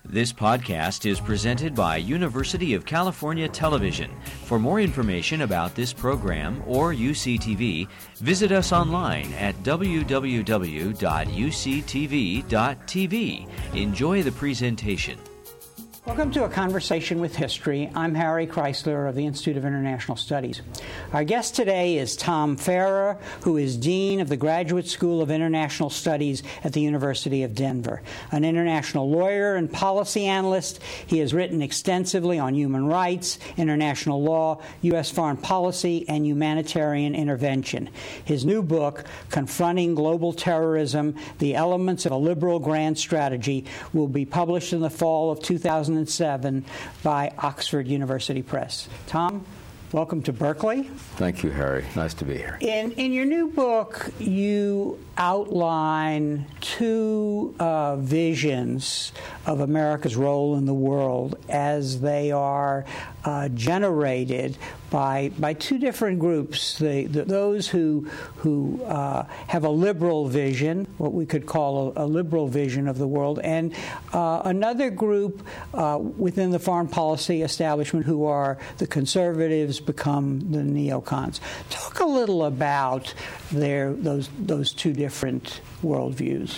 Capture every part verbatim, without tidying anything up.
This podcast is presented by University of California Television. For more information about this program or U C T V, visit us online at w w w dot u c t v dot t v. Enjoy the presentation. Welcome to A Conversation with History. I'm Harry Chrysler of the Institute of International Studies. Our guest today is Tom Farrer, who is Dean of the Graduate School of International Studies at the University of Denver. An international lawyer and policy analyst, he has written extensively on human rights, international law, U S foreign policy, and humanitarian intervention. His new book, Confronting Global Terrorism, The Elements of a Liberal Grand Strategy, will be published in the fall of two thousand seven by Oxford University Press. Tom, welcome to Berkeley. Thank you, Harry. Nice to be here. In in your new book, you outline two uh, visions of America's role in the world as they are uh, generated by by two different groups. The, the, those who who uh, have a liberal vision, what we could call a, a liberal vision of the world, and uh, another group uh, within the foreign policy establishment who are the conservatives, become the neocons. Talk a little about their those those two different worldviews.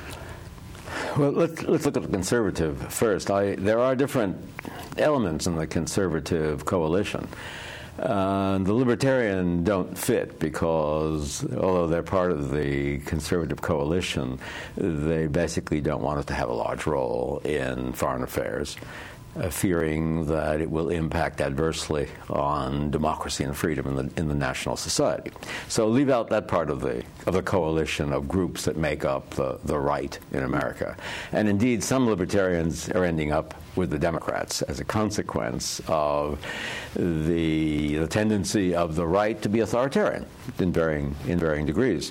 Well, let's let's look at the conservative first. I, there are different elements in the conservative coalition. Uh, the libertarian don't fit because, although they're part of the conservative coalition, they basically don't want us to have a large role in foreign affairs, uh, fearing that it will impact adversely on democracy and freedom in the in the national society. So leave out that part of the of the coalition of groups that make up the, the right in America. And indeed, some libertarians are ending up with the Democrats as a consequence of the, the tendency of the right to be authoritarian in varying in varying degrees.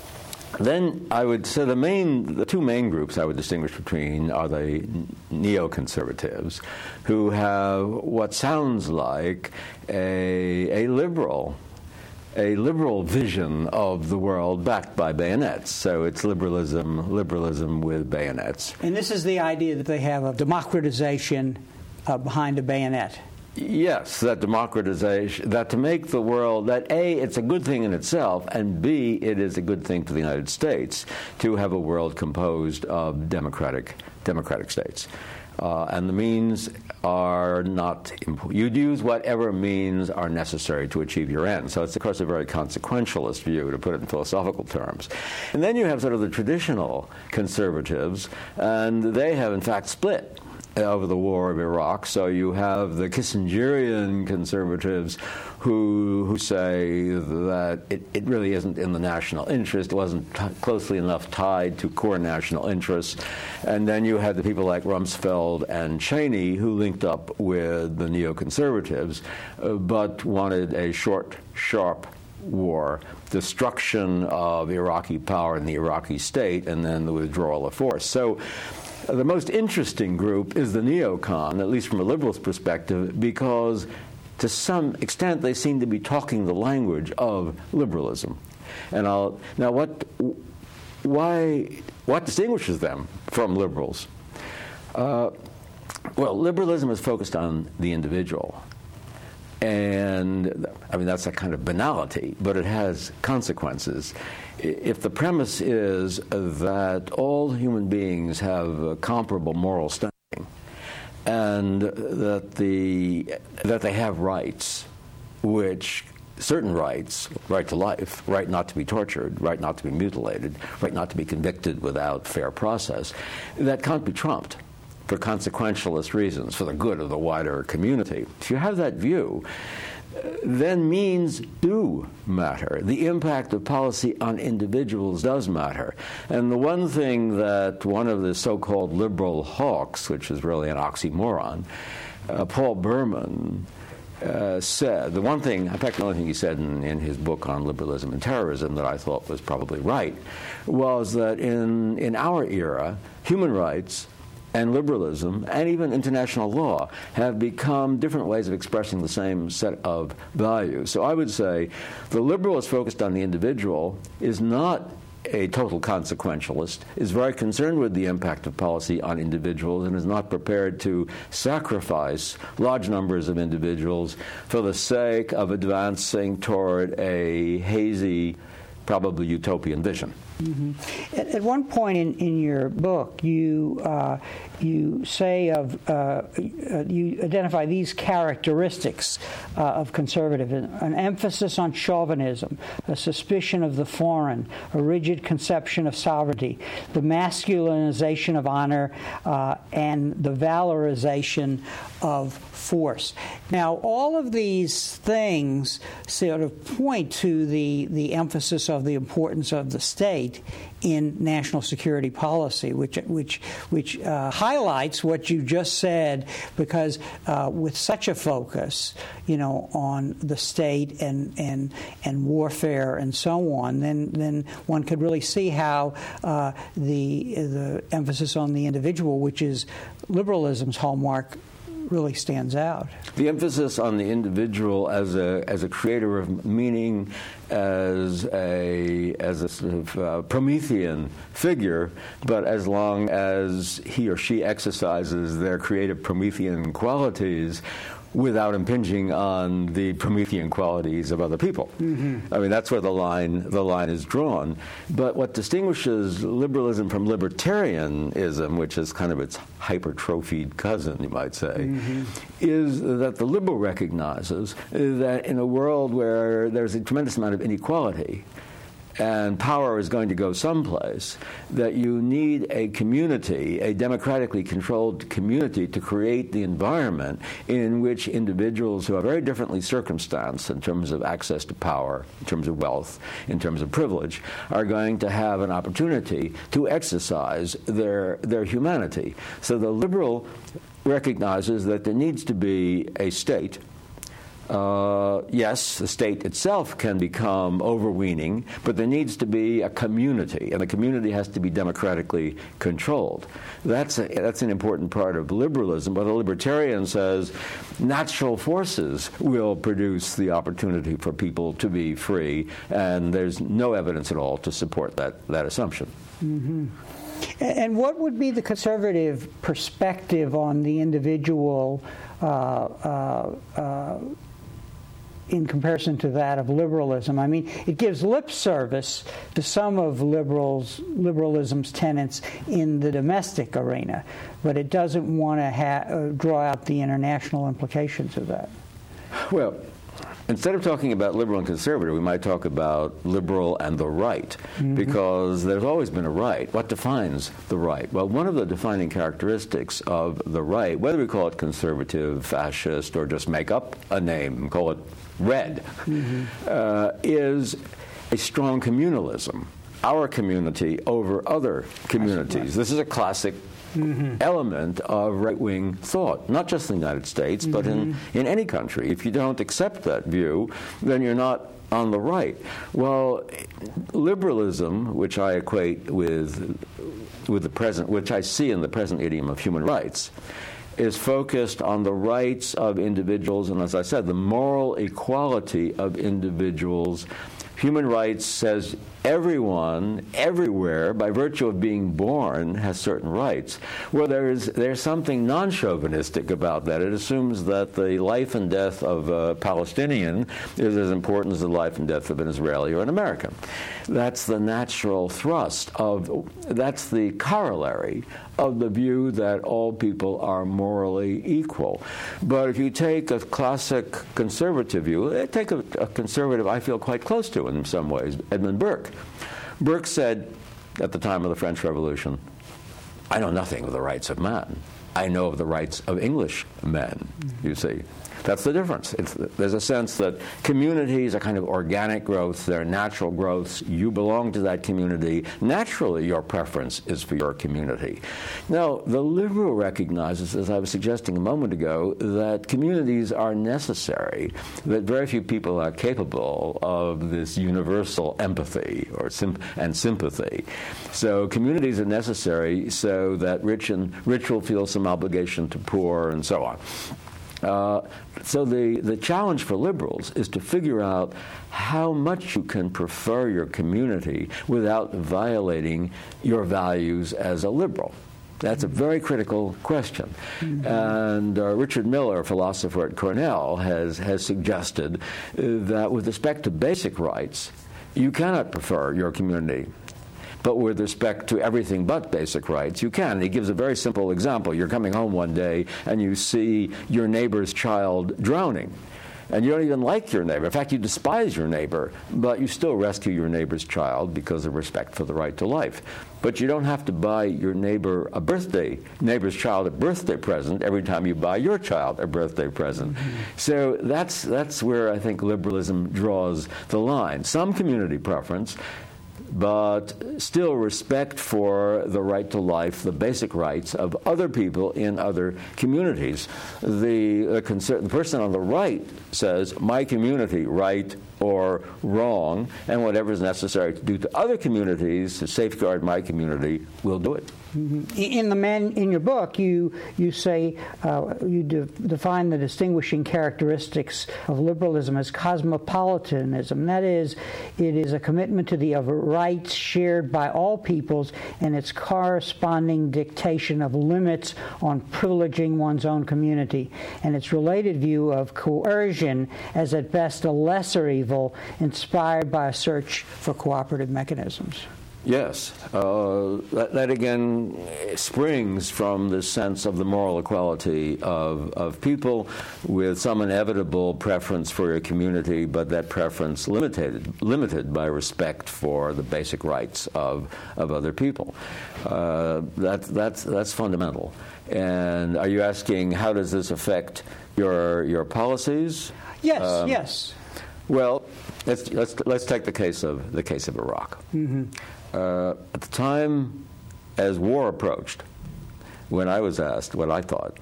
Then I would say the main, the two main groups I would distinguish between are the neoconservatives, who have what sounds like a, a liberal, a liberal vision of the world backed by bayonets. So it's liberalism, liberalism with bayonets. And this is the idea that they have a democratization uh, behind a bayonet. Yes, that democratization, that to make the world, that A, it's a good thing in itself, and B, it is a good thing for the United States to have a world composed of democratic democratic states. Uh, and the means are not important. You'd use whatever means are necessary to achieve your end. So it's, of course, a very consequentialist view, to put it in philosophical terms. And then you have sort of the traditional conservatives, and they have, in fact, split over the war of Iraq. So you have the Kissingerian conservatives who who say that it, it really isn't in the national interest, it wasn't t- closely enough tied to core national interests. And then you had the people like Rumsfeld and Cheney who linked up with the neoconservatives, uh, but wanted a short, sharp war, destruction of Iraqi power in the Iraqi state, and then the withdrawal of force. So the most interesting group is the neocon, at least from a liberal's perspective, because to some extent they seem to be talking the language of liberalism. And I'll, now, what, why, what distinguishes them from liberals? Uh, well, liberalism is focused on the individual. And, I mean, that's a kind of banality, but it has consequences. If the premise is that all human beings have a comparable moral standing and that the that they have rights, which certain rights, right to life, right not to be tortured, right not to be mutilated, right not to be convicted without fair process, that can't be trumped for consequentialist reasons, for the good of the wider community. If you have that view, then means do matter. The impact of policy on individuals does matter. And the one thing that one of the so-called liberal hawks, which is really an oxymoron, uh, Paul Berman, uh, said, the one thing, in fact, the only thing he said in, in his book on liberalism and terrorism that I thought was probably right, was that in, in our era, human rights and liberalism, and even international law, have become different ways of expressing the same set of values. So I would say the liberal is focused on the individual is not a total consequentialist, is very concerned with the impact of policy on individuals and is not prepared to sacrifice large numbers of individuals for the sake of advancing toward a hazy, probably utopian vision. Mm-hmm. At, at one point in, in your book, you uh, you say of uh, you identify these characteristics uh, of conservatism: an emphasis on chauvinism, a suspicion of the foreign, a rigid conception of sovereignty, the masculinization of honor, uh, and the valorization of force. Now, all of these things sort of point to the the emphasis of the importance of the state in national security policy, which which which uh, highlights what you just said, because uh, with such a focus, you know, on the state and and and warfare and so on, then then one could really see how uh, the the emphasis on the individual, which is liberalism's hallmark, really stands out. The emphasis on the individual as a as a creator of meaning, as a as a sort of uh, Promethean figure, but as long as he or she exercises their creative Promethean qualities without impinging on the Promethean qualities of other people. Mm-hmm. I mean, that's where the line the line is drawn. But what distinguishes liberalism from libertarianism, which is kind of its hypertrophied cousin, you might say, mm-hmm. is that the liberal recognizes that in a world where there's a tremendous amount of inequality, and power is going to go someplace, that you need a community, a democratically controlled community, to create the environment in which individuals who are very differently circumstanced in terms of access to power, in terms of wealth, in terms of privilege, are going to have an opportunity to exercise their, their humanity. So the liberal recognizes that there needs to be a state. Uh, yes, the state itself can become overweening, but there needs to be a community, and the community has to be democratically controlled. That's a, that's an important part of liberalism, but a libertarian says natural forces will produce the opportunity for people to be free, and there's no evidence at all to support that, that assumption. Mm-hmm. And what would be the conservative perspective on the individual uh, uh, uh, in comparison to that of liberalism? I mean, it gives lip service to some of liberals, liberalism's tenets in the domestic arena, but it doesn't want to ha- uh, draw out the international implications of that. Well, instead of talking about liberal and conservative, we might talk about liberal and the right, mm-hmm. because there's always been a right. What defines the right? Well, one of the defining characteristics of the right, whether we call it conservative, fascist, or just make up a name and call it red, mm-hmm. uh, is a strong communalism. Our community over other communities. This is a classic Mm-hmm. element of right-wing thought, not just in the United States, mm-hmm. but in, in any country. If you don't accept that view, then you're not on the right. Well, liberalism, which I equate with with the present, which I see in the present idiom of human rights, is focused on the rights of individuals, and as I said, the moral equality of individuals. Human rights says everyone, everywhere, by virtue of being born, has certain rights. Well, there's there's something non-chauvinistic about that. It assumes that the life and death of a Palestinian is as important as the life and death of an Israeli or an American. That's the natural thrust of, that's the corollary of the view that all people are morally equal. But if you take a classic conservative view, take a, a conservative I feel quite close to in some ways, Edmund Burke. Burke said at the time of the French Revolution, I know nothing of the rights of man. I know of the rights of English men, you see. That's the difference. It's, there's a sense that communities are kind of organic growths. They're natural growths. You belong to that community. Naturally, your preference is for your community. Now, the liberal recognizes, as I was suggesting a moment ago, that communities are necessary, that very few people are capable of this universal empathy or sim- and sympathy. So communities are necessary so that rich and rich will feel some obligation to poor and so on. Uh, so the, the challenge for liberals is to figure out how much you can prefer your community without violating your values as a liberal. That's a very critical question. Mm-hmm. And uh, Richard Miller, a philosopher at Cornell, has, has suggested uh, that with respect to basic rights, you cannot prefer your community. But with respect to everything but basic rights, you can. He gives a very simple example. You're coming home one day and you see your neighbor's child drowning. And you don't even like your neighbor. In fact, you despise your neighbor, but you still rescue your neighbor's child because of respect for the right to life. But you don't have to buy your neighbor a birthday, neighbor's child a birthday present every time you buy your child a birthday present. Mm-hmm. So that's that's where I think liberalism draws the line. Some community preference, but still respect for the right to life, the basic rights of other people in other communities. The, the, concern, the person on the right says, my community, right or wrong, and whatever is necessary to do to other communities to safeguard my community, we'll do it. Mm-hmm. In the man, in your book, you you say uh, you de- define the distinguishing characteristics of liberalism as cosmopolitanism. That is, it is a commitment to the rights shared by all peoples and its corresponding dictation of limits on privileging one's own community, and its related view of coercion as at best a lesser evil inspired by a search for cooperative mechanisms. Yes. Uh, that, that, again, springs from the sense of the moral equality of, of people with some inevitable preference for your community, but that preference limited, limited by respect for the basic rights of, of other people. Uh, that, that's, that's fundamental. And are you asking, how does this affect your, your policies? Yes, um, yes. Well, let's, let's, let's take the case of, the case of Iraq. Mm-hmm. Uh, at the time, as war approached, when I was asked what I thought,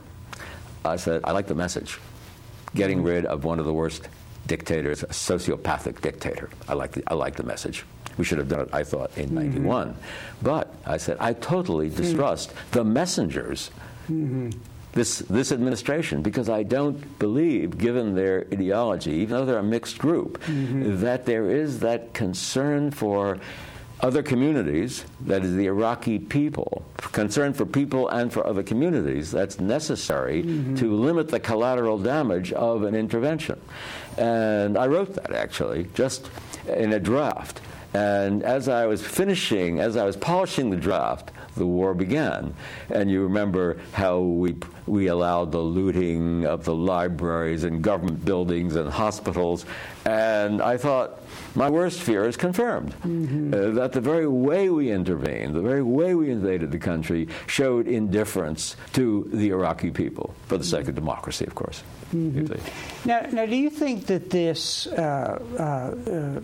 I said, I like the message. Getting rid of one of the worst dictators, a sociopathic dictator. I like the, I like the message. We should have done it, I thought, in ninety-one. Mm-hmm. But I said, I totally distrust mm-hmm. the messengers, mm-hmm. this, this administration, because I don't believe, given their ideology, even though they're a mixed group, mm-hmm. that there is that concern for other communities, that is the Iraqi people, concern for people and for other communities, that's necessary mm-hmm. to limit the collateral damage of an intervention. And I wrote that, actually, just in a draft. And as I was finishing, as I was polishing the draft, the war began. And you remember how we we allowed the looting of the libraries and government buildings and hospitals. And I thought, my worst fear is confirmed. Mm-hmm. Uh, that the very way we intervened, the very way we invaded the country, showed indifference to the Iraqi people, for the sake of democracy, of course. Mm-hmm. Now, now, do you think that this uh, uh, uh,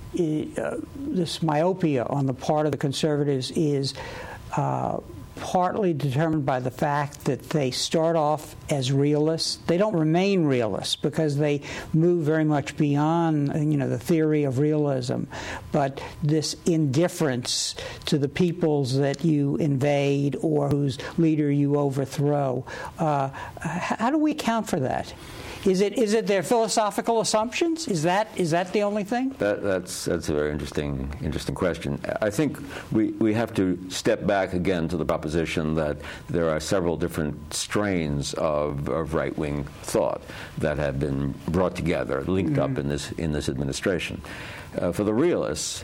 uh, this myopia on the part of the conservatives is uh, partly determined by the fact that they start off as realists? They don't remain realists because they move very much beyond, you know, the theory of realism. But this indifference to the peoples that you invade or whose leader you overthrow, uh, how do we account for that? Is it is it their philosophical assumptions? Is that is that the only thing? That, that's that's a very interesting interesting question. I think we, we have to step back again to the proposition that there are several different strains of, of right-wing thought that have been brought together, linked mm-hmm. up in this in this administration. Uh, for the realists,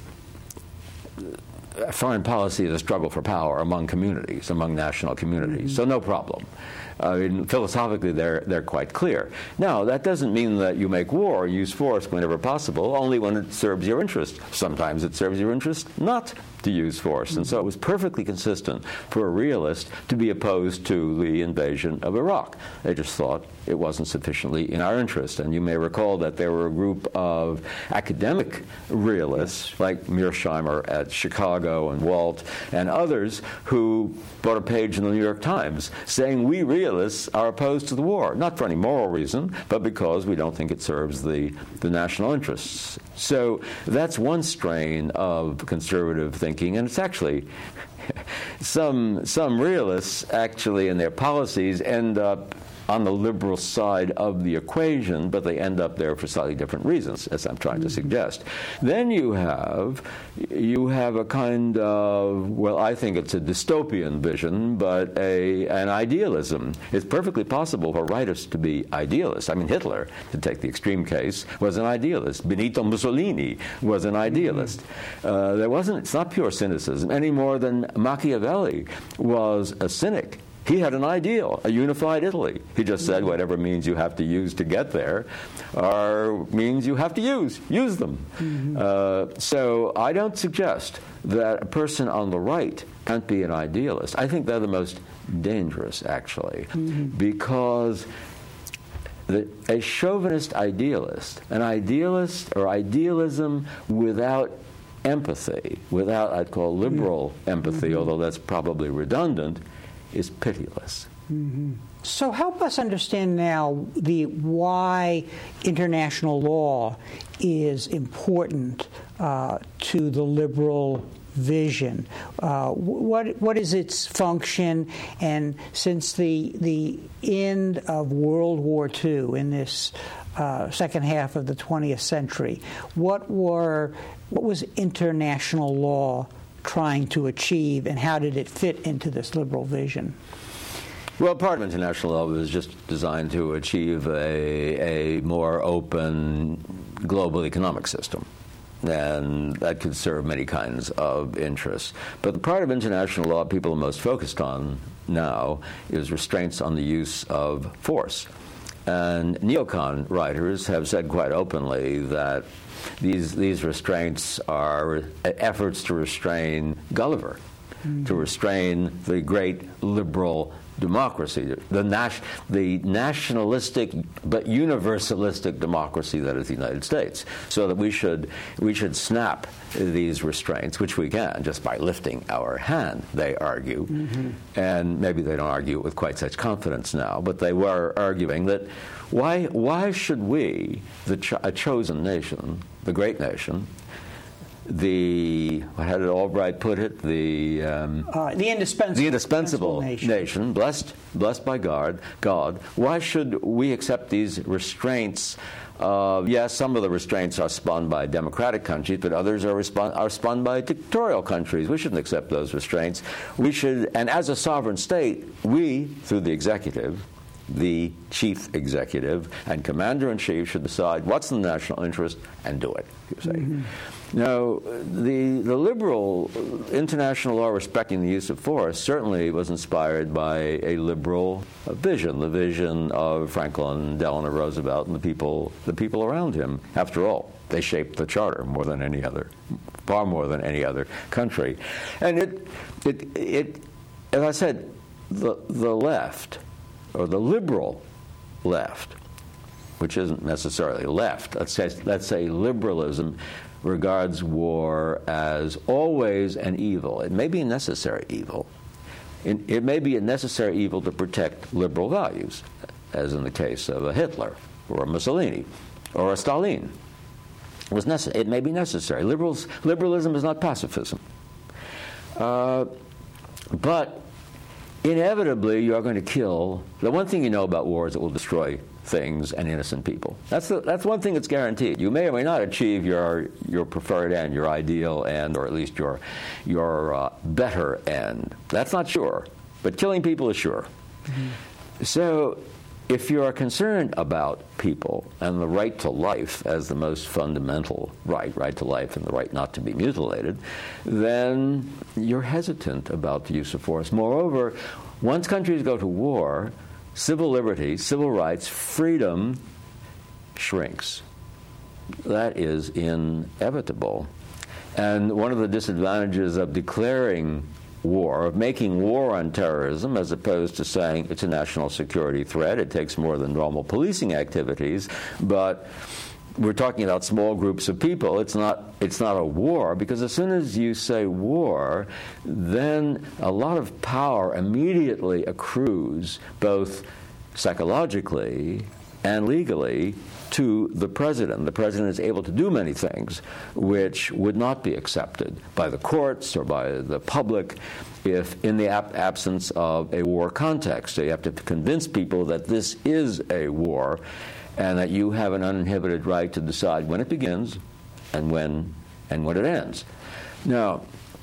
foreign policy is a struggle for power among communities, among national communities. Mm-hmm. So no problem. I mean, philosophically, they're they're quite clear. Now, that doesn't mean that you make war, use force whenever possible, only when it serves your interest. Sometimes it serves your interest not to use force. Mm-hmm. And so it was perfectly consistent for a realist to be opposed to the invasion of Iraq. They just thought it wasn't sufficiently in our interest. And you may recall that there were a group of academic realists, like Mearsheimer at Chicago and Walt and others, who brought a page in the New York Times saying, we realists are opposed to the war, not for any moral reason, but because we don't think it serves the, the national interests. So that's one strain of conservative thinking, and it's actually some some realists actually in their policies end up on the liberal side of the equation, but they end up there for slightly different reasons, as I'm trying to suggest. Then you have you have a kind of, well, I think it's a dystopian vision, but a an idealism. It's perfectly possible for writers to be idealists. I mean, Hitler, to take the extreme case, was an idealist. Benito Mussolini was an idealist. Mm-hmm. Uh, there wasn't. It's not pure cynicism any more than Machiavelli was a cynic. He had an ideal, a unified Italy. He just said whatever means you have to use to get there are means you have to use. Use them. Mm-hmm. Uh, so I don't suggest that a person on the right can't be an idealist. I think they're the most dangerous, actually, mm-hmm. because the, a chauvinist idealist, an idealist or idealism without empathy, without, I'd call liberal mm-hmm. empathy, mm-hmm. although that's probably redundant, is pitiless. Mm-hmm. So help us understand now the why international law is important uh, to the liberal vision. Uh, what what is its function? And since the the end of World War Two in this uh, second half of the twentieth century, what were what was international law trying to achieve, and how did it fit into this liberal vision? Well, part of international law was just designed to achieve a, a more open global economic system, and that could serve many kinds of interests. But the part of international law people are most focused on now is restraints on the use of force. And neocon writers have said quite openly that These these restraints are efforts to restrain Gulliver, mm-hmm. to restrain the great liberal democracy, the nas- the nationalistic but universalistic democracy that is the United States. So that we should we should snap these restraints, which we can just by lifting our hand, they argue. Mm-hmm. And maybe they don't argue it with quite such confidence now, but they were arguing that why why should we, the cho- a chosen nation, the great nation, the, how did Albright put it? The um, uh, the indispensable, the indispensable nation. nation, blessed blessed by God, God. Why should we accept these restraints? Uh, yes, some of the restraints are spun by democratic countries, but others are, respon- are spun by dictatorial countries. We shouldn't accept those restraints. We should, and as a sovereign state, we, through the executive, the chief executive and commander-in-chief, should decide what's in the national interest and do it, you say. Mm-hmm. Now, the, the liberal international law respecting the use of force certainly was inspired by a liberal vision, the vision of Franklin Delano Roosevelt and the people, the people around him. After all, they shaped the charter more than any other, far more than any other country. And it, it, it as I said, the, the left, or the liberal left, which isn't necessarily left, let's say, let's say liberalism regards war as always an evil. It may be a necessary evil. It, it may be a necessary evil to protect liberal values, as in the case of a Hitler or a Mussolini or a Stalin. It, was nece- it may be necessary. Liberals, liberalism is not pacifism. Uh, but inevitably, you are going to kill. The one thing you know about war is it will destroy things and innocent people. That's the, that's one thing that's guaranteed. You may or may not achieve your your preferred end, your ideal end, or at least your your uh, better end. That's not sure, but killing people is sure. Mm-hmm. So, if you are concerned about people and the right to life as the most fundamental right, right to life and the right not to be mutilated, then you're hesitant about the use of force. Moreover, once countries go to war, civil liberty, civil rights, freedom shrinks. That is inevitable. And one of the disadvantages of declaring war, of making war on terrorism, as opposed to saying it's a national security threat, it takes more than normal policing activities, but we're talking about small groups of people. It's not it's not a war, because as soon as you say war, then a lot of power immediately accrues, both psychologically and legally to the president. The president is able to do many things which would not be accepted by the courts or by the public if in the ab- absence of a war context. So you have to convince people that this is a war and that you have an uninhibited right to decide when it begins and when and when it ends. Now,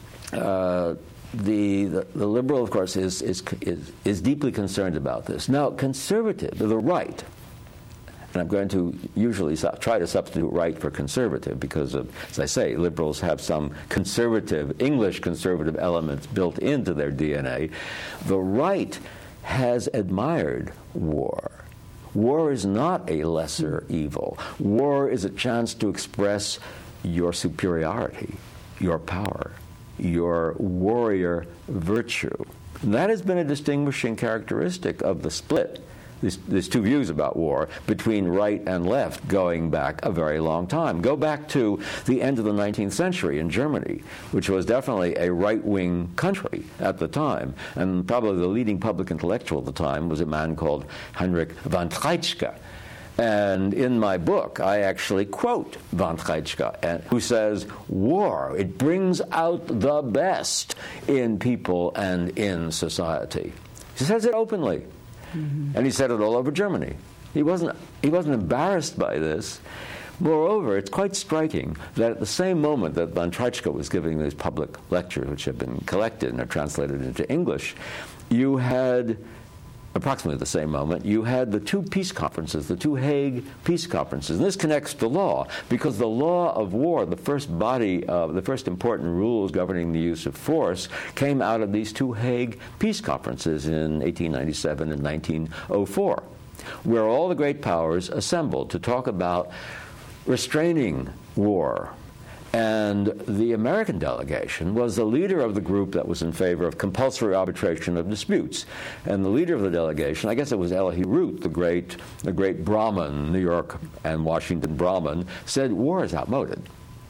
uh, the, the the liberal, of course, is, is is is deeply concerned about this. Now, conservative, the right, and I'm going to usually su- try to substitute right for conservative because, of, as I say, liberals have some conservative, English conservative elements built into their D N A. The right has admired war. War is not a lesser evil. War is a chance to express your superiority, your power, your warrior virtue. And that has been a distinguishing characteristic of the split. There's, there's two views about war between right and left going back a very long time. Go back to the end of the nineteenth century in Germany, which was definitely a right-wing country at the time. And probably the leading public intellectual at the time was a man called Heinrich von Treitschke. And in my book, I actually quote von Treitschke, who says, war, it brings out the best in people and in society. He says it openly. Mm-hmm. And he said it all over Germany. He wasn't, he wasn't embarrassed by this. Moreover, it's quite striking that at the same moment that von Treitschke was giving these public lectures, which have been collected and are translated into English, you had, approximately the same moment, you had the two peace conferences, the two Hague peace conferences. And this connects to law, because the law of war, the first body of the first important rules governing the use of force, came out of these two Hague peace conferences in eighteen ninety-seven and nineteen oh four, where all the great powers assembled to talk about restraining war. And the American delegation was the leader of the group that was in favor of compulsory arbitration of disputes. And the leader of the delegation, I guess it was Elihu Root, the great, the great Brahmin, New York and Washington Brahmin, said war is outmoded.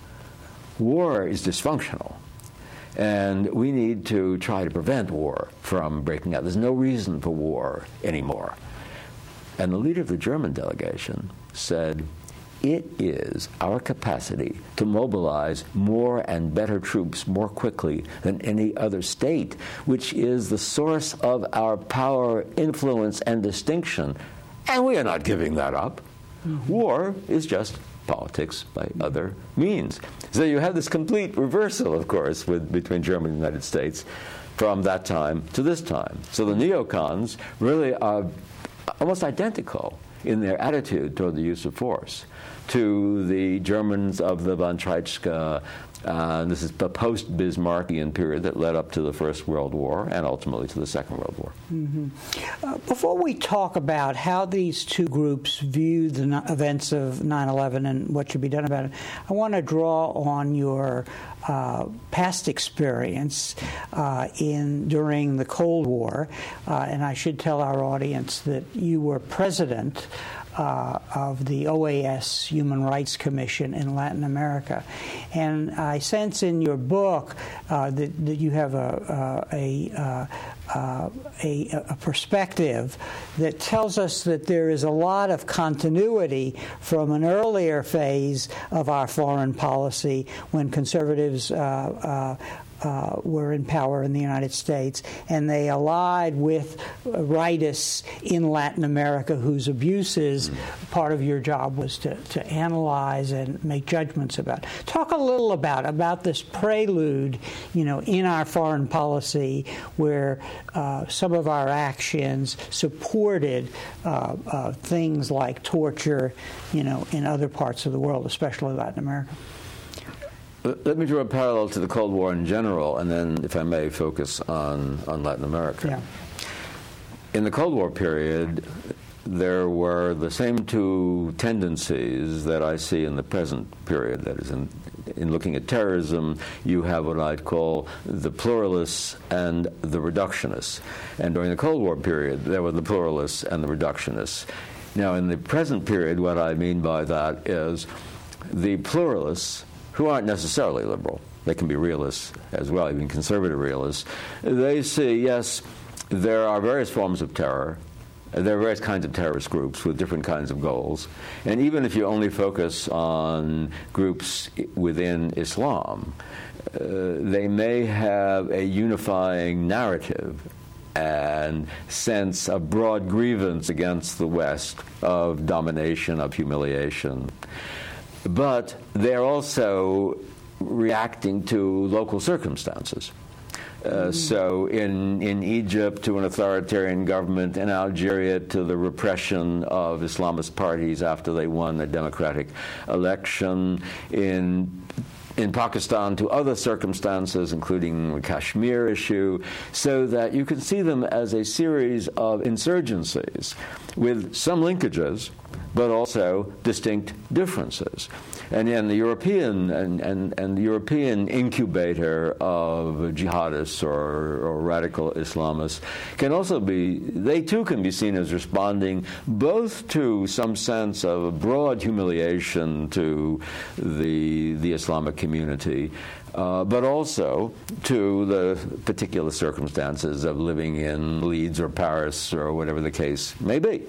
War is dysfunctional. And we need to try to prevent war from breaking out. There's no reason for war anymore. And the leader of the German delegation said, it is our capacity to mobilize more and better troops more quickly than any other state, which is the source of our power, influence, and distinction. And we are not giving that up. Mm-hmm. War is just politics by other means. So you have this complete reversal, of course, with, between Germany and the United States from that time to this time. So the neocons really are almost identical in their attitude toward the use of force to the Germans of the von Treitschke. Uh, this is the post-Bismarckian period that led up to the First World War and ultimately to the Second World War. Mm-hmm. Uh, before we talk about how these two groups view the no- events of nine eleven and what should be done about it, I want to draw on your uh, past experience uh, in during the Cold War, uh, and I should tell our audience that you were president Uh, of the O A S Human Rights Commission in Latin America. And I sense in your book uh, that, that you have a, a, a, uh, a, a perspective that tells us that there is a lot of continuity from an earlier phase of our foreign policy when conservatives uh, uh, Uh, were in power in the United States, and they allied with rightists in Latin America whose abuses, mm-hmm. part of your job was to, to analyze and make judgments about. Talk a little about about this prelude, you know, in our foreign policy where uh, some of our actions supported uh, uh, things like torture, you know, in other parts of the world, especially Latin America. Let me draw a parallel to the Cold War in general, and then, if I may, focus on, on Latin America. Yeah. In the Cold War period, there were the same two tendencies that I see in the present period. That is, in, in looking at terrorism, you have what I'd call the pluralists and the reductionists. And during the Cold War period, there were the pluralists and the reductionists. Now, in the present period, what I mean by that is the pluralists, who aren't necessarily liberal, they can be realists as well, even conservative realists, they see, yes, there are various forms of terror, There are various kinds of terrorist groups with different kinds of goals. And even if you only focus on groups within Islam, uh, they may have a unifying narrative and sense of broad grievance against the West, of domination, of humiliation. But they're also reacting to local circumstances. Uh, so in, in Egypt, to an authoritarian government, in Algeria, to the repression of Islamist parties after they won a democratic election, in in Pakistan to other circumstances, including the Kashmir issue, so that you can see them as a series of insurgencies with some linkages, but also distinct differences. And in the European and, and, and the European incubator of jihadists or, or radical Islamists can also be, they too can be seen as responding both to some sense of a broad humiliation to the, the Islamic community, uh, but also to the particular circumstances of living in Leeds or Paris or whatever the case may be.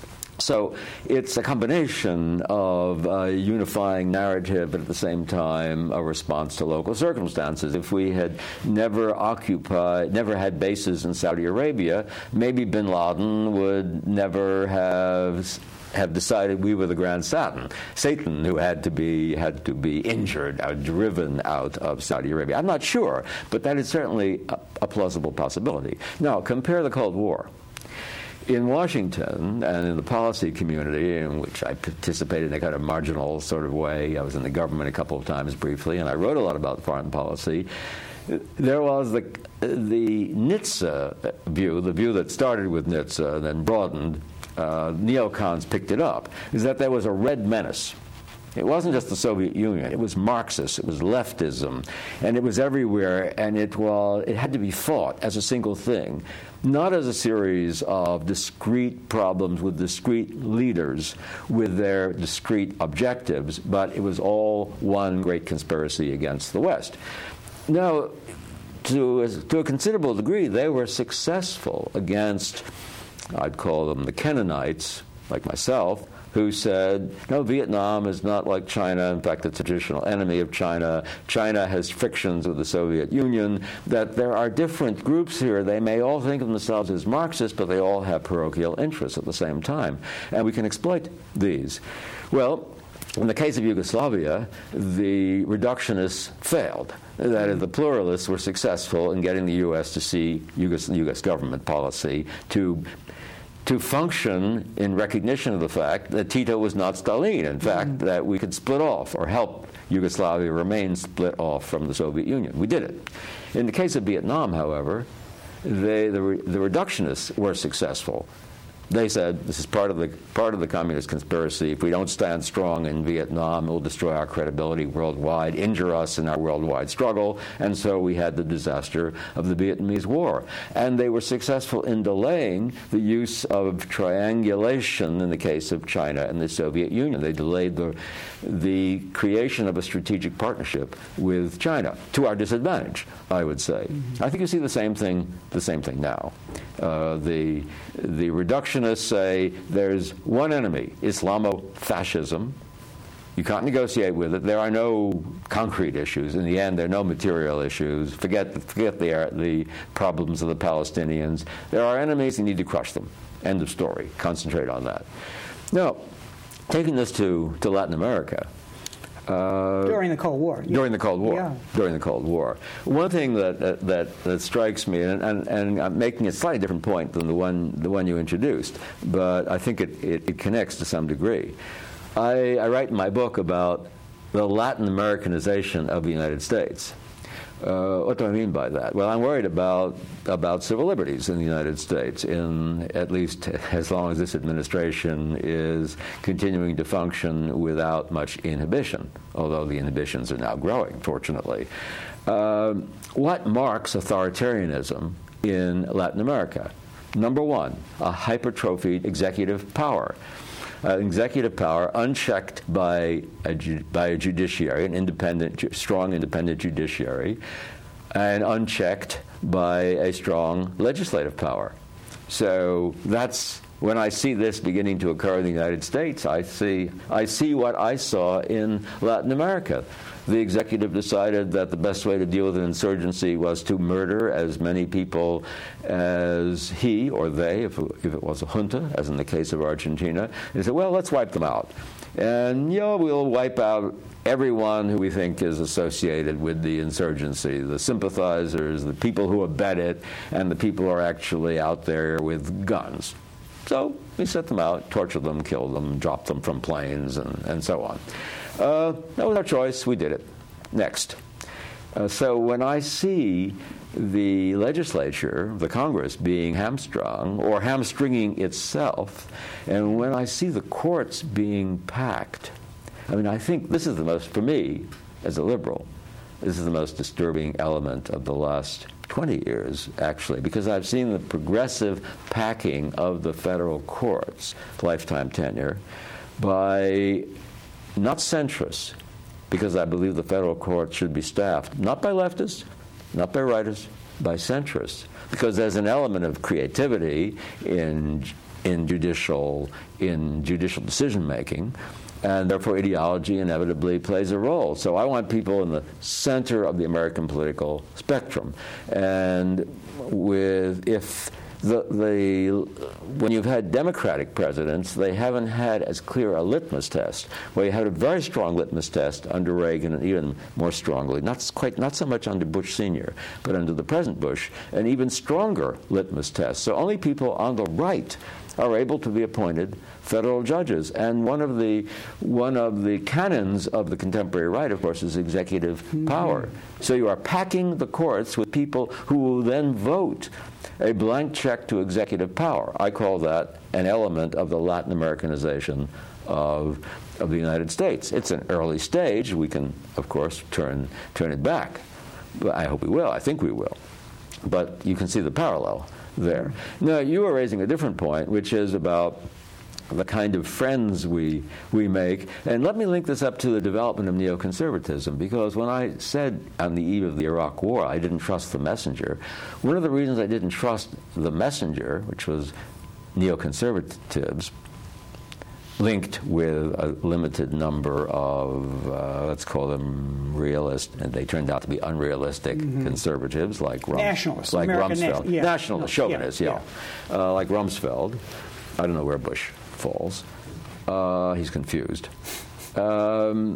So it's a combination of a unifying narrative, but at the same time a response to local circumstances. If we had never occupied, never had bases in Saudi Arabia, maybe bin Laden would never have have decided we were the Grand Satan, Satan, who had to be had to be injured or driven out of Saudi Arabia. I'm not sure, but that is certainly a, a plausible possibility. Now, compare the Cold War. In Washington and in the policy community, in which I participated in a kind of marginal sort of way, I was in the government a couple of times briefly, and I wrote a lot about foreign policy. There was the the Nizza view, the view that started with Nizza and then broadened. Uh, neocons picked it up, is that there was a red menace. It wasn't just the Soviet Union. It was Marxist. It was leftism. And it was everywhere. And it, well, it had to be fought as a single thing, not as a series of discrete problems with discrete leaders with their discrete objectives, but it was all one great conspiracy against the West. Now, to, to a considerable degree, they were successful against, I'd call them the Kennonites, like myself, who said, no, Vietnam is not like China. In fact, it's a traditional enemy of China. China has frictions with the Soviet Union, that there are different groups here. They may all think of themselves as Marxists, but they all have parochial interests at the same time. And we can exploit these. Well, in the case of Yugoslavia, the reductionists failed. That is, the pluralists were successful in getting the U S to see U S, U S government policy to to function in recognition of the fact that Tito was not Stalin, in fact, mm-hmm. that we could split off or help Yugoslavia remain split off from the Soviet Union. We did it. In the case of Vietnam, however, they, the, re, the reductionists were successful. They said, this is part of the part of the communist conspiracy. If we don't stand strong in Vietnam, it will destroy our credibility worldwide, injure us in our worldwide struggle. And so we had the disaster of the Vietnamese War. And they were successful in delaying the use of triangulation in the case of China and the Soviet Union. They delayed the, the creation of a strategic partnership with China, to our disadvantage, I would say. Mm-hmm. I think you see the same thing, the same thing now. Uh, the the reductionists say there's one enemy, Islamofascism. You can't negotiate with it. There are no concrete issues. In the end, there are no material issues. Forget, forget the, the problems of the Palestinians. There are enemies, you need to crush them. End of story. Concentrate on that. Now, taking this to, to Latin America. Uh, during the Cold War. During the Cold War. Yeah. During the Cold War. One thing that that, that, that strikes me, and, and, and I'm making a slightly different point than the one the one you introduced, but I think it, it, it connects to some degree. I, I write in my book about the Latin Americanization of the United States. Uh, what do I mean by that? Well, I'm worried about about civil liberties in the United States, in at least as long as this administration is continuing to function without much inhibition, although the inhibitions are now growing, fortunately. Uh, what marks authoritarianism in Latin America? Number one, a hypertrophied executive power. Uh, executive power unchecked by a, ju- by a judiciary, an independent, ju- strong independent judiciary, and unchecked by a strong legislative power. So that's when I see this beginning to occur in the United States, I see, I see what I saw in Latin America. The executive decided that the best way to deal with an insurgency was to murder as many people as he or they, if, if it was a junta, as in the case of Argentina. They said, well, let's wipe them out. And, you know, we'll wipe out everyone who we think is associated with the insurgency, the sympathizers, the people who abet it, and the people who are actually out there with guns. So we set them out, tortured them, killed them, dropped them from planes, and, and so on. Uh, that was our choice. We did it. Next. Uh, so when I see the legislature, the Congress, being hamstrung or hamstringing itself, and when I see the courts being packed, I mean, I think this is the most, for me, as a liberal, this is the most disturbing element of the last twenty years, actually, because I've seen the progressive packing of the federal courts, lifetime tenure, by not centrists, because I believe the federal court should be staffed, not by leftists, not by righters, by centrists, because there's an element of creativity in in judicial in judicial decision making, and therefore ideology inevitably plays a role. So I want people in the center of the American political spectrum, and with if The, the, when you've had Democratic presidents, they haven't had as clear a litmus test. Well, you had a very strong litmus test under Reagan, and even more strongly, not quite, not so much under Bush Senior, but under the present Bush, an even stronger litmus test. So only people on the right are able to be appointed federal judges. And one of the one of the canons of the contemporary right, of course, is executive mm-hmm. power. So you are packing the courts with people who will then vote a blank check to executive power. I call that an element of the Latin Americanization of of the United States. It's an early stage. We can, of course, turn turn it back. But I hope we will. I think we will. But you can see the parallel there. Now, you are raising a different point, which is about the kind of friends we we make. And let me link this up to the development of neoconservatism, because when I said on the eve of the Iraq War I didn't trust the messenger, one of the reasons I didn't trust the messenger, which was neoconservatives, linked with a limited number of, uh, let's call them realist, and they turned out to be unrealistic mm-hmm. conservatives like Rum- nationalists, like American Rumsfeld, nation, yeah. nationalist, no, chauvinists, yeah, yeah, yeah. Uh, like Rumsfeld. I don't know where Bush falls. Uh, he's confused. Um,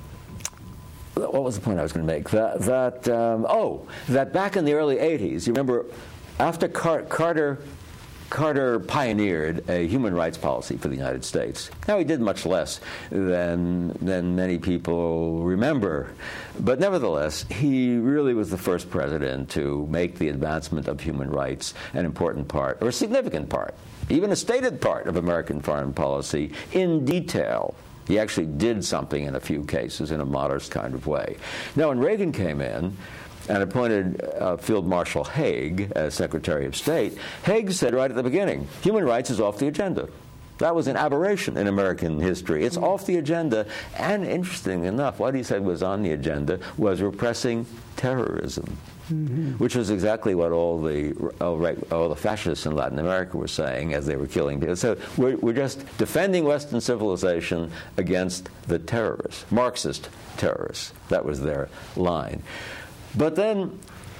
what was the point I was going to make? That, that um, oh, that back in the early eighties, you remember, after Car- Carter, Carter pioneered a human rights policy for the United States. Now, he did much less than than many people remember, but nevertheless, he really was the first president to make the advancement of human rights an important part, or a significant part, even a stated part of American foreign policy in detail. He actually did something in a few cases in a modest kind of way. Now, when Reagan came in and appointed uh, Field Marshal Haig as Secretary of State, Haig said right at the beginning, human rights is off the agenda. That was an aberration in American history. It's mm-hmm. off the agenda, and interesting enough, what he said was on the agenda was repressing terrorism, mm-hmm. which was exactly what all the all, right, all the fascists in Latin America were saying as they were killing people. So we're, we're just defending Western civilization against the terrorists, Marxist terrorists. That was their line. But then,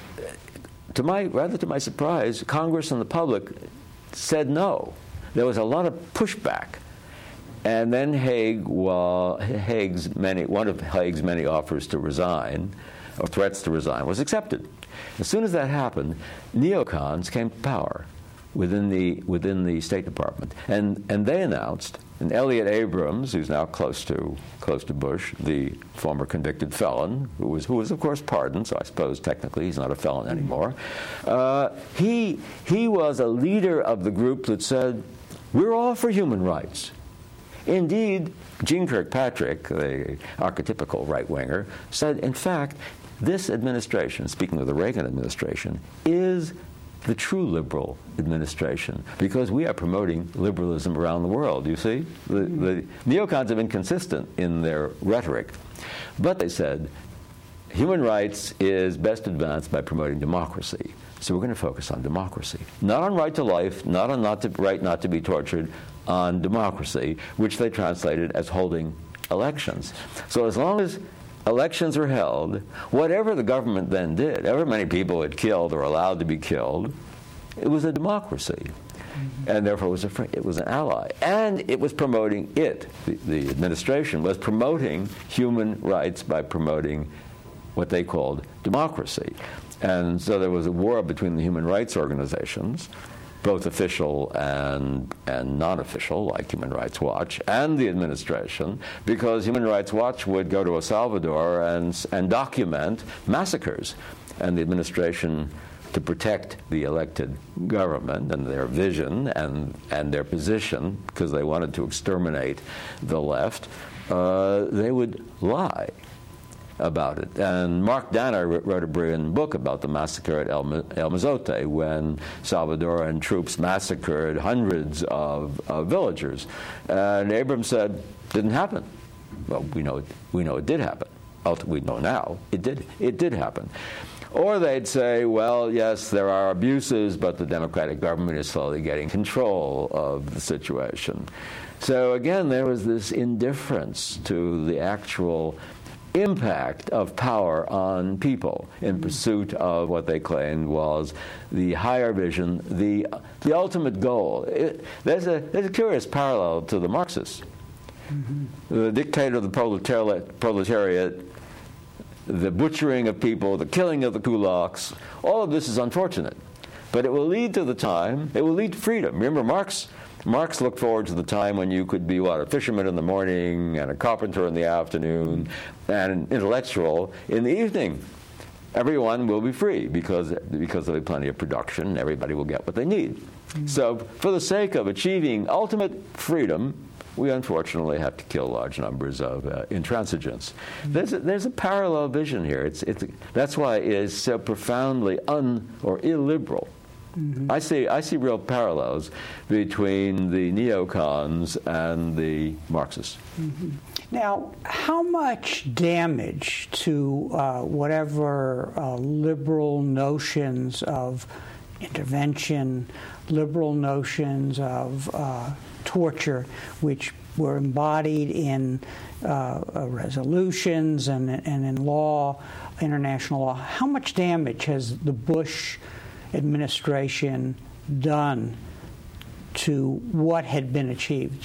to my rather to my surprise, Congress and the public said no. There was a lot of pushback, and then Haig, well, Haig's many one of Haig's many offers to resign, or threats to resign, was accepted. As soon as that happened, neocons came to power within the within the State Department, and and they announced. And Elliott Abrams, who's now close to close to Bush, the former convicted felon, who was who was of course pardoned, so I suppose technically he's not a felon anymore. Uh, he he was a leader of the group that said, "We're all for human rights." Indeed, Jeane Kirkpatrick, the archetypical right-winger, said, in fact, this administration, speaking of the Reagan administration, is the true liberal administration, because we are promoting liberalism around the world, you see? The, the neocons have been consistent in their rhetoric, but they said human rights is best advanced by promoting democracy. So we're going to focus on democracy. Not on right to life, not on not to, right not to be tortured, on democracy, which they translated as holding elections. So as long as elections are held, whatever the government then did, however many people it killed or allowed to be killed, it was a democracy. And therefore it was, a fr- it was an ally. And it was promoting it, the, the administration was promoting human rights by promoting what they called democracy. And so there was a war between the human rights organizations, both official and and non-official, like Human Rights Watch, and the administration, because Human Rights Watch would go to El Salvador and and document massacres, and the administration, to protect the elected government and their vision and and their position, because they wanted to exterminate the left, uh, they would lie about it. And Mark Danner wrote a brilliant book about the massacre at El, El Mozote, when Salvadoran troops massacred hundreds of, of villagers. And Abrams said, didn't happen. Well, we know, we know it did happen. We know now it did, it did happen. Or they'd say, well, yes, there are abuses, but the democratic government is slowly getting control of the situation. So again, there was this indifference to the actual impact of power on people in pursuit of what they claimed was the higher vision, the the ultimate goal. It, there's a there's a curious parallel to the Marxists. Mm-hmm. The dictator of the proletariat, proletariat, the butchering of people, the killing of the kulaks, all of this is unfortunate. But it will lead to the time, it will lead to freedom. Remember, Marx Marx looked forward to the time when you could be, what, a fisherman in the morning and a carpenter in the afternoon and an intellectual in the evening. Everyone will be free because, because there'll be plenty of production and everybody will get what they need. Mm-hmm. So for the sake of achieving ultimate freedom, we unfortunately have to kill large numbers of uh, intransigents. Mm-hmm. There's, a, there's a parallel vision here. It's, it's, that's why it is so profoundly un- or illiberal. Mm-hmm. I see I see real parallels between the neocons and the Marxists. Mm-hmm. Now, how much damage to uh, whatever uh, liberal notions of intervention, liberal notions of uh, torture, which were embodied in uh, uh, resolutions and, and in law, international law, how much damage has the Bush administration done to what had been achieved?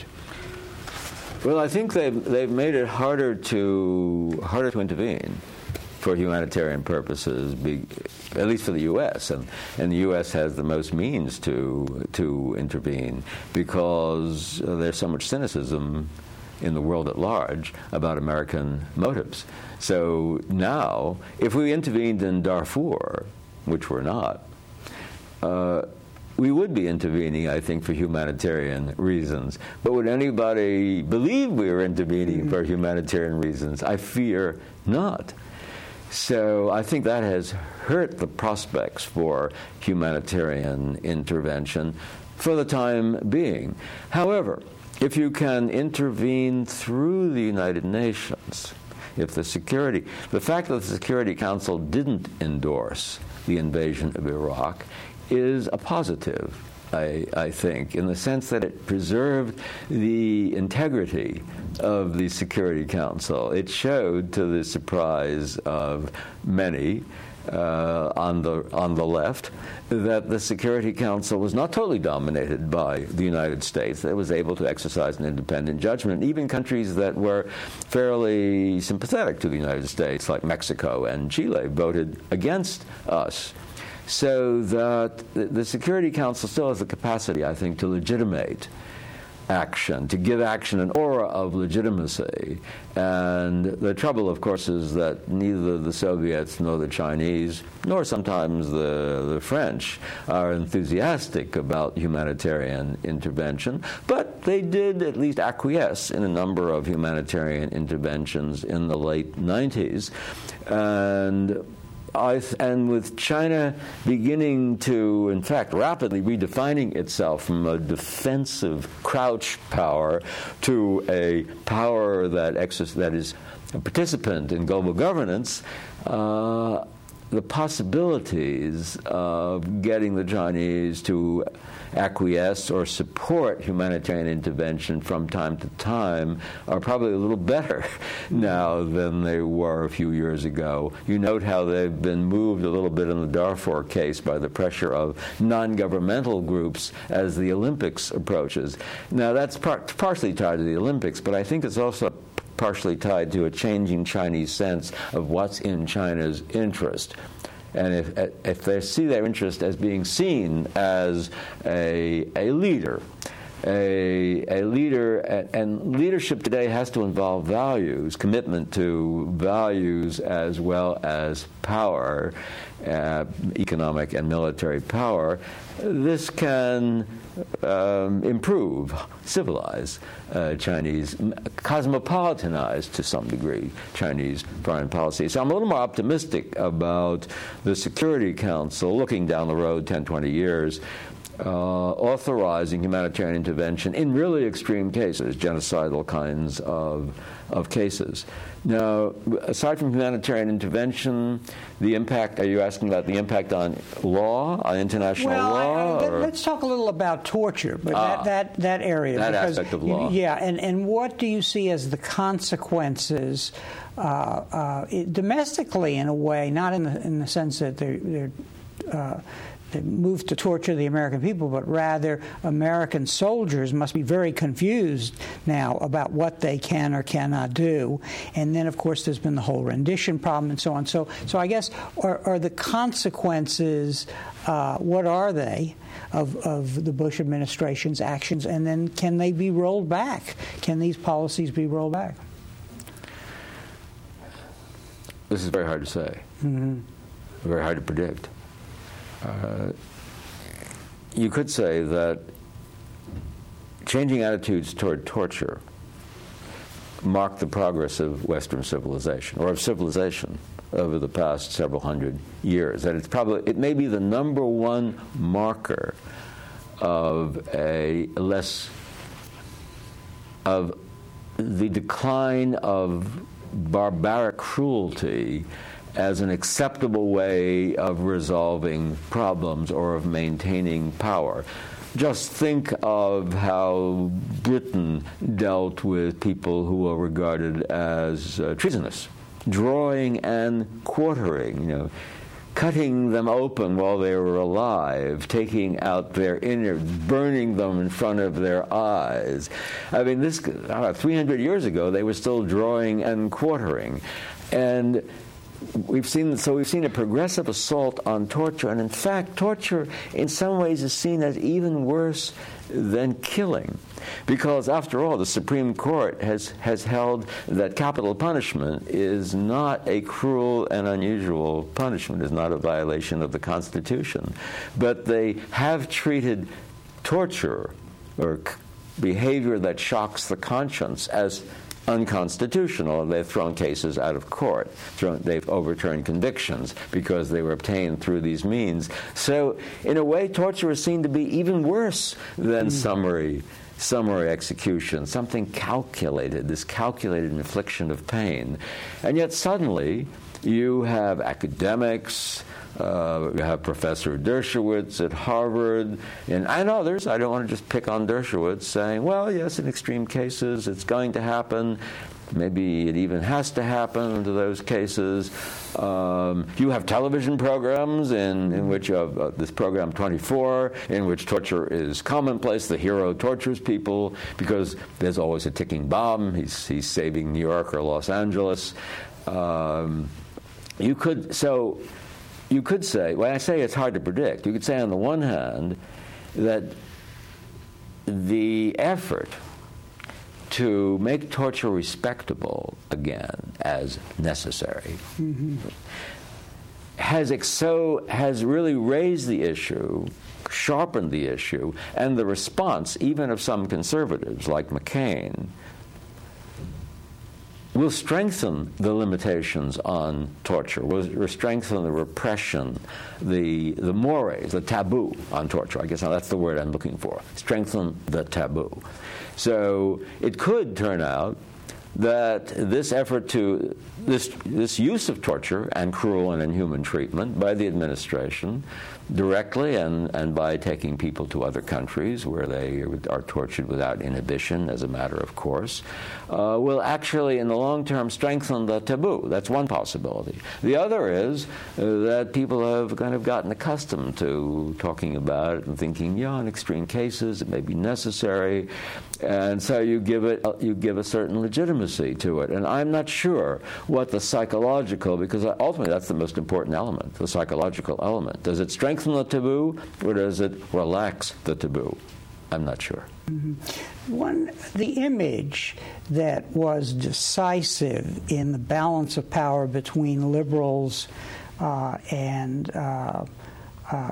Well, I think they've they've made it harder to harder to intervene for humanitarian purposes, be, at least for the U S and and the U S has the most means to to intervene because uh, there's so much cynicism in the world at large about American motives. So now, if we intervened in Darfur, which we're not, Uh, we would be intervening, I think, for humanitarian reasons. But would anybody believe we were intervening mm-hmm. for humanitarian reasons? I fear not. So I think that has hurt the prospects for humanitarian intervention for the time being. However, if you can intervene through the United Nations, if the security, the fact that the Security Council didn't endorse the invasion of Iraq is a positive, I, I think, in the sense that it preserved the integrity of the Security Council. It showed, to the surprise of many uh, on the on the left, that the Security Council was not totally dominated by the United States. It was able to exercise an independent judgment. Even countries that were fairly sympathetic to the United States, like Mexico and Chile, voted against us. So that the Security Council still has the capacity, I think, to legitimate action, to give action an aura of legitimacy. And the trouble, of course, is that neither the Soviets nor the Chinese, nor sometimes the, the French, are enthusiastic about humanitarian intervention, but they did at least acquiesce in a number of humanitarian interventions in the late nineties. And I th- and with China beginning to, in fact, rapidly redefining itself from a defensive crouch power to a power that, exerc- that is a participant in global governance, uh, the possibilities of getting the Chinese to acquiesce or support humanitarian intervention from time to time are probably a little better now than they were a few years ago. You note how they've been moved a little bit in the Darfur case by the pressure of non-governmental groups as the Olympics approaches. Now, that's par- partially tied to the Olympics, but I think it's also partially tied to a changing Chinese sense of what's in China's interest. And if, if they see their interest as being seen as a, a leader, a, a leader, and, and leadership today has to involve values, commitment to values as well as power, uh, economic and military power, this can um, improve, civilize uh, Chinese, cosmopolitanize to some degree Chinese foreign policy. So I'm a little more optimistic about the Security Council looking down the road ten, twenty years, uh, authorizing humanitarian intervention in really extreme cases, genocidal kinds of, of cases. Now, aside from humanitarian intervention, the impact, are you asking about the impact on law, on international well, law? Well, let's talk a little about torture, but ah, that, that, that area. That because aspect of law. You, yeah, and, and what do you see as the consequences uh, uh, it, domestically, in a way, not in the, in the sense that they're, they're uh, moved to torture the American people, but rather American soldiers must be very confused now about what they can or cannot do. And then, of course, there's been the whole rendition problem and so on. So, so I guess, are, are the consequences, uh, what are they, of, of the Bush administration's actions? And then can they be rolled back? Can these policies be rolled back? This is very hard to say. Mm-hmm. Very hard to predict. Uh, you could say that changing attitudes toward torture marked the progress of Western civilization, or of civilization over the past several hundred years. And it's probably, it may be the number one marker of a less, of the decline of barbaric cruelty as an acceptable way of resolving problems or of maintaining power. Just think of how Britain dealt with people who were regarded as uh, treasonous, drawing and quartering, you know, cutting them open while they were alive, taking out their innards, burning them in front of their eyes. I mean, this uh, three hundred years ago, they were still drawing and quartering. And We've seen so we've seen a progressive assault on torture, and in fact, torture in some ways is seen as even worse than killing, because after all, the Supreme Court has has held that capital punishment is not a cruel and unusual punishment, is not a violation of the Constitution, but they have treated torture or c- behavior that shocks the conscience as unconstitutional, and they've thrown cases out of court. Thrown, they've overturned convictions because they were obtained through these means. So, in a way, torture is seen to be even worse than mm. summary summary execution, something calculated, this calculated infliction of pain. And yet, suddenly, you have academics, Uh, you have Professor Dershowitz at Harvard, and, and others, I don't want to just pick on Dershowitz, saying, well, yes, in extreme cases, it's going to happen. Maybe it even has to happen to those cases. Um, you have television programs in, in which you have uh, this program twenty-four, in which torture is commonplace. The hero tortures people because there's always a ticking bomb. He's, he's saving New York or Los Angeles. Um, you could, so... You could say, when I say it's hard to predict, you could say on the one hand that the effort to make torture respectable again as necessary mm-hmm. has exo- has really raised the issue, sharpened the issue, and the response, even of some conservatives like McCain, will strengthen the limitations on torture, will strengthen the repression, the the mores, the taboo on torture. I guess that's the word I'm looking for. Strengthen the taboo. So it could turn out that this effort to, this, this use of torture and cruel and inhuman treatment by the administration, directly and, and by taking people to other countries where they are tortured without inhibition, as a matter of course, uh, will actually, in the long term, strengthen the taboo. That's one possibility. The other is uh, that people have kind of gotten accustomed to talking about it and thinking, yeah, in extreme cases, it may be necessary, and so you give it, you give a certain legitimacy to it. And I'm not sure what the psychological, because ultimately that's the most important element, the psychological element. Does it strengthen the taboo, or does it relax the taboo? I'm not sure. Mm-hmm. One, the image that was decisive in the balance of power between liberals uh, and uh, uh,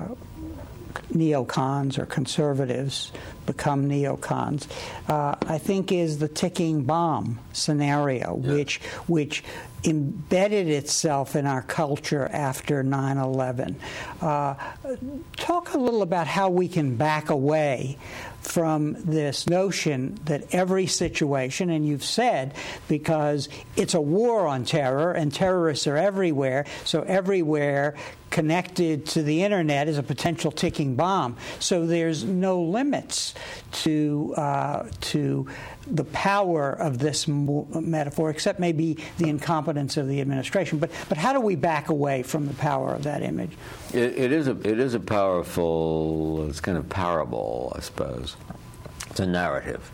neocons or conservatives become neocons, uh, I think is the ticking bomb scenario, yeah. which which embedded itself in our culture after nine eleven. Uh, talk a little about how we can back away from this notion that every situation, and you've said, because it's a war on terror and terrorists are everywhere, so everywhere connected to the internet is a potential ticking bomb. So there's no limits to uh, to the power of this mo- metaphor, except maybe the incompetence of the administration. But but how do we back away from the power of that image? It, it is a it is a powerful, it's kind of parable, I suppose. It's a narrative,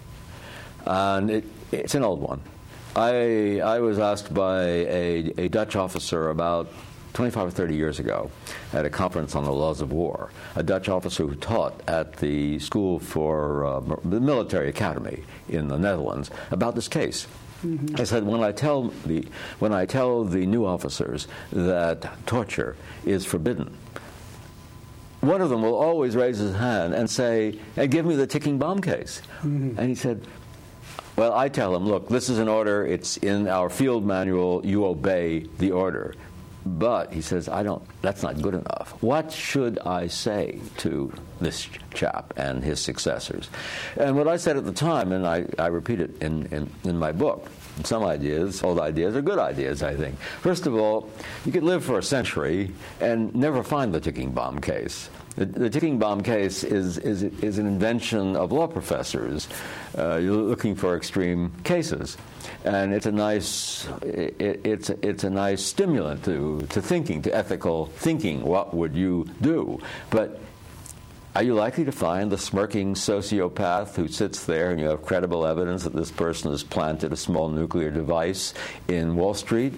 and it, it's an old one. I I was asked by a, a Dutch officer about twenty-five or thirty years ago at a conference on the laws of war, a Dutch officer who taught at the school for uh, the military academy in the Netherlands, about this case. Mm-hmm. I said, when I tell the when I tell the new officers that torture is forbidden, one of them will always raise his hand and say, hey, give me the ticking bomb case. Mm-hmm. And he said, well, I tell him, look, this is an order, it's in our field manual, you obey the order. But, he says, I don't, that's not good enough. What should I say to this chap and his successors? And what I said at the time, and I, I repeat it in, in, in my book, some ideas, old ideas, are good ideas, I think. First of all, you could live for a century and never find the ticking bomb case. The, the ticking bomb case is, is, is an invention of law professors. Uh, you're looking for extreme cases. And it's a nice, it, it's, it's a nice stimulant to, to thinking, to ethical thinking. What would you do? But are you likely to find the smirking sociopath who sits there and you have credible evidence that this person has planted a small nuclear device in Wall Street?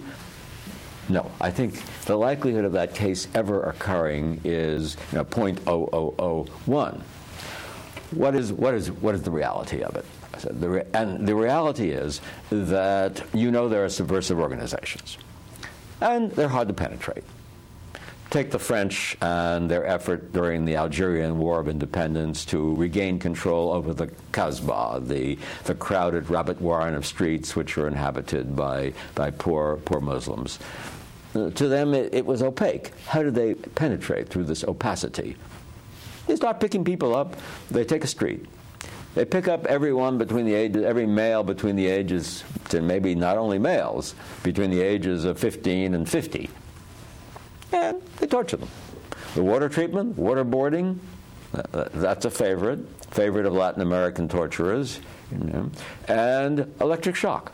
No. I think the likelihood of that case ever occurring is, you know, zero point zero zero zero one. What is, what is, what is the reality of it? I said, the re- and the reality is that you know there are subversive organizations, and they're hard to penetrate. Take the French and their effort during the Algerian War of Independence to regain control over the Kasbah, the, the crowded rabbit warren of streets which are inhabited by, by poor, poor Muslims. Uh, to them, it, it was opaque. How did they penetrate through this opacity? They start picking people up. They take a street. They pick up everyone between the ages, every male between the ages, and maybe not only males, between the ages of fifteen and fifty. And they torture them. The water treatment, waterboarding, uh, that's a favorite, favorite of Latin American torturers, you know, and electric shock.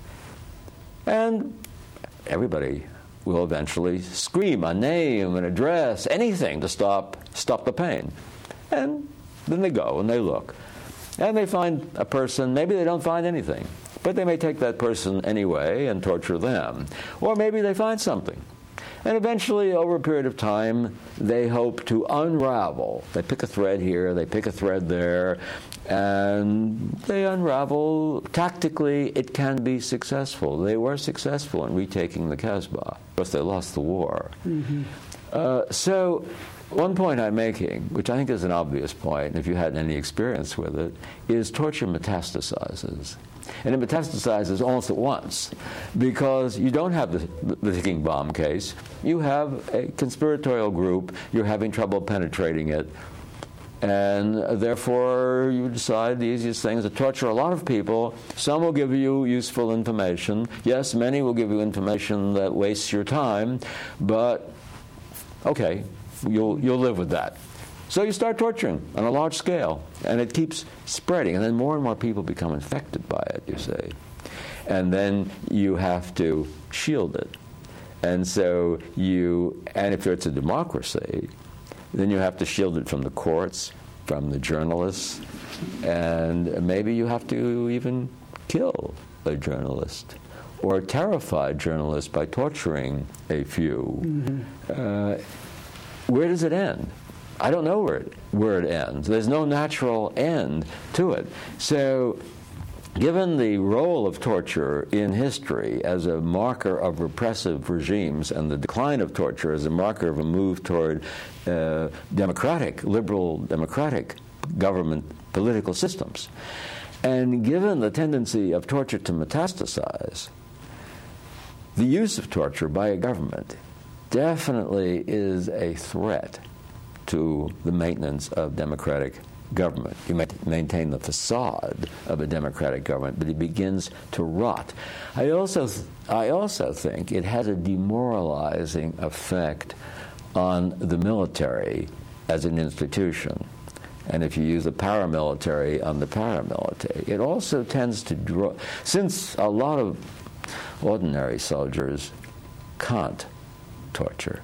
And everybody will eventually scream a name, an address, anything to stop stop the pain. And then they go and they look. And they find a person, maybe they don't find anything, but they may take that person anyway and torture them. Or maybe they find something. And eventually, over a period of time, they hope to unravel. They pick a thread here, they pick a thread there, and they unravel. Tactically, it can be successful. They were successful in retaking the Kasbah. Of course, they lost the war. Mm-hmm. Uh, so, one point I'm making, which I think is an obvious point, if you had any experience with it, is torture metastasizes. And it metastasizes almost at once, because you don't have the, the ticking bomb case. You have a conspiratorial group. You're having trouble penetrating it. And therefore, you decide the easiest thing is to torture a lot of people. Some will give you useful information. Yes, many will give you information that wastes your time, but okay, you'll, you'll live with that. So you start torturing on a large scale, and it keeps spreading, and then more and more people become infected by it, you see. And then you have to shield it. And so you, and if it's a democracy, then you have to shield it from the courts, from the journalists, and maybe you have to even kill a journalist or terrify journalists by torturing a few. Mm-hmm. Uh, where does it end? I don't know where it, where it ends. There's no natural end to it. So, given the role of torture in history as a marker of repressive regimes and the decline of torture as a marker of a move toward uh, democratic, liberal democratic government political systems, and given the tendency of torture to metastasize, the use of torture by a government definitely is a threat to the maintenance of democratic government. You might maintain the facade of a democratic government, but it begins to rot. I also, th- I also think it has a demoralizing effect on the military as an institution. And if you use the paramilitary on the paramilitary, it also tends to draw, since a lot of ordinary soldiers can't torture,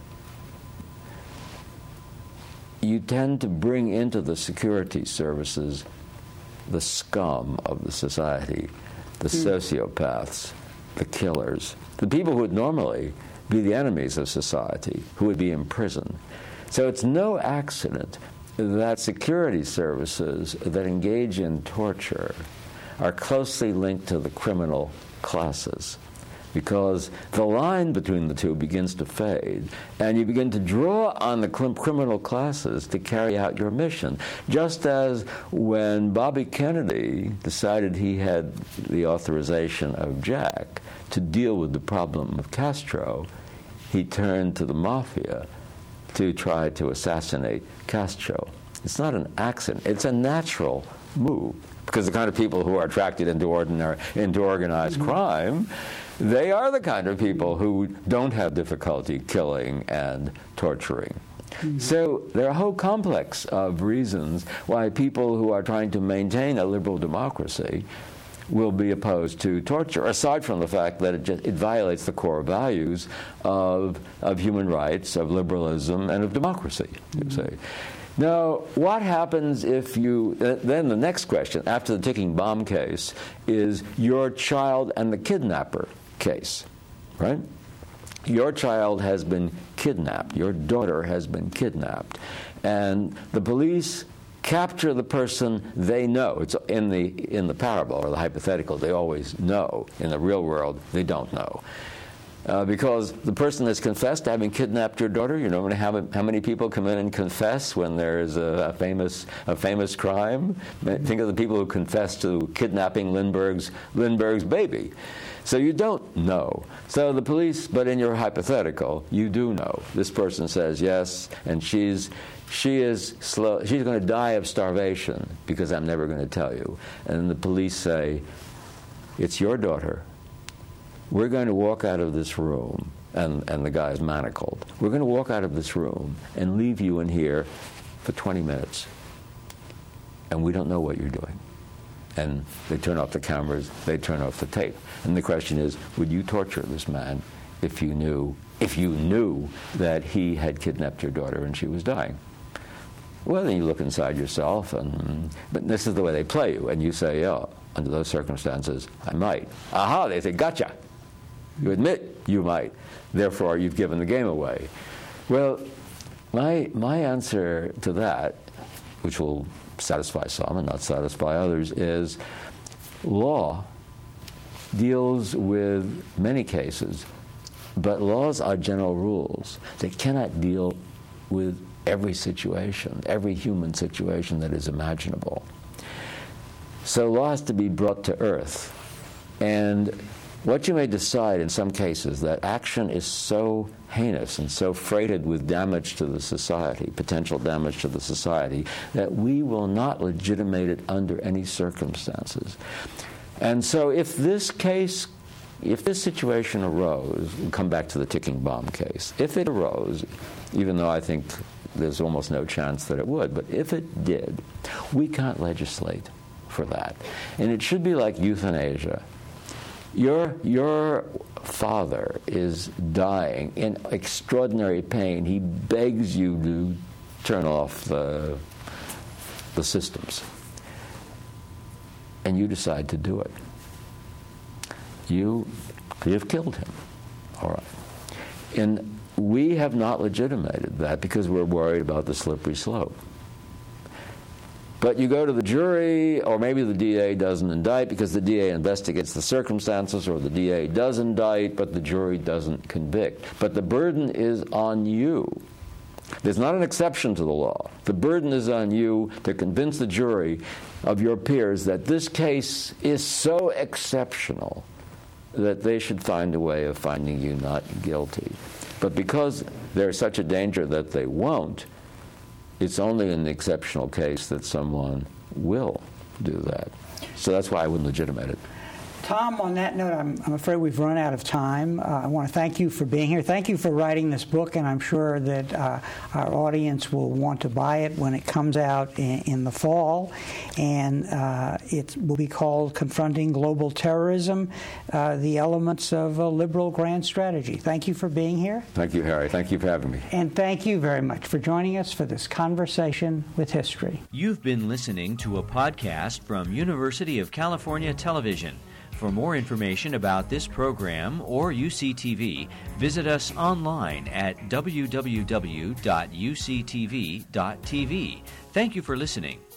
you tend to bring into the security services the scum of the society, the mm. sociopaths, the killers, the people who would normally be the enemies of society, who would be in prison. So it's no accident that security services that engage in torture are closely linked to the criminal classes, because the line between the two begins to fade, and you begin to draw on the criminal classes to carry out your mission. Just as when Bobby Kennedy decided he had the authorization of Jack to deal with the problem of Castro, he turned to the mafia to try to assassinate Castro. It's not an accident. It's a natural move, because the kind of people who are attracted into ordinary, into organized mm-hmm. crime, they are the kind of people who don't have difficulty killing and torturing. Mm-hmm. So there are a whole complex of reasons why people who are trying to maintain a liberal democracy will be opposed to torture, aside from the fact that it, just, it violates the core values of, of human rights, of liberalism, and of democracy, you mm-hmm. say. Now, what happens if you, uh, then the next question, after the ticking bomb case, is your child and the kidnapper case, right? Your child has been kidnapped. Your daughter has been kidnapped. And the police capture the person they know. It's in the, in the parable or the hypothetical, they always know. In the real world, they don't know. Uh, because the person has confessed to having kidnapped your daughter. You know how, how many people come in and confess when there is a, a famous a famous crime? Think of the people who confess to kidnapping Lindbergh's Lindbergh's baby. So you don't know. So the police, but in your hypothetical, you do know. This person says yes, and she's she is slow. She's going to die of starvation because I'm never going to tell you. And the police say, "It's your daughter. We're going to walk out of this room," and, and the guy is manacled. "We're going to walk out of this room and leave you in here for twenty minutes. And we don't know what you're doing." And they turn off the cameras, they turn off the tape. And the question is, would you torture this man if you knew, if you knew that he had kidnapped your daughter and she was dying? Well, then you look inside yourself, and but this is the way they play you, and you say, "Yeah, under those circumstances, I might." Aha, they say, "Gotcha." You admit you might. Therefore, you've given the game away. Well, my my answer to that, which will satisfy some and not satisfy others, is law deals with many cases, but laws are general rules. They cannot deal with every situation, every human situation that is imaginable. So law has to be brought to earth. And what you may decide in some cases that action is so heinous and so freighted with damage to the society, potential damage to the society, that we will not legitimate it under any circumstances. And so if this case, if this situation arose, we'll come back to the ticking bomb case, if it arose, even though I think there's almost no chance that it would, but if it did, we can't legislate for that. And it should be like euthanasia. Your, your father is dying in extraordinary pain. He begs you to turn off the, the systems. And you decide to do it. You could have killed him. All right. And we have not legitimated that because we're worried about the slippery slope. But you go to the jury, or maybe the D A doesn't indict because the D A investigates the circumstances, or the D A does indict, but the jury doesn't convict. But the burden is on you. There's not an exception to the law. The burden is on you to convince the jury of your peers that this case is so exceptional that they should find a way of finding you not guilty. But because there's such a danger that they won't, it's only in the exceptional case that someone will do that. So that's why I wouldn't legitimate it. Tom, on that note, I'm, I'm afraid we've run out of time. Uh, I want to thank you for being here. Thank you for writing this book, and I'm sure that uh, our audience will want to buy it when it comes out in, in the fall. And uh, it will be called Confronting Global Terrorism, uh, the Elements of a Liberal Grand Strategy. Thank you for being here. Thank you, Harry. Thank you for having me. And thank you very much for joining us for this conversation with history. You've been listening to a podcast from University of California Television. For more information about this program or U C T V, visit us online at w w w dot u c t v dot t v. Thank you for listening.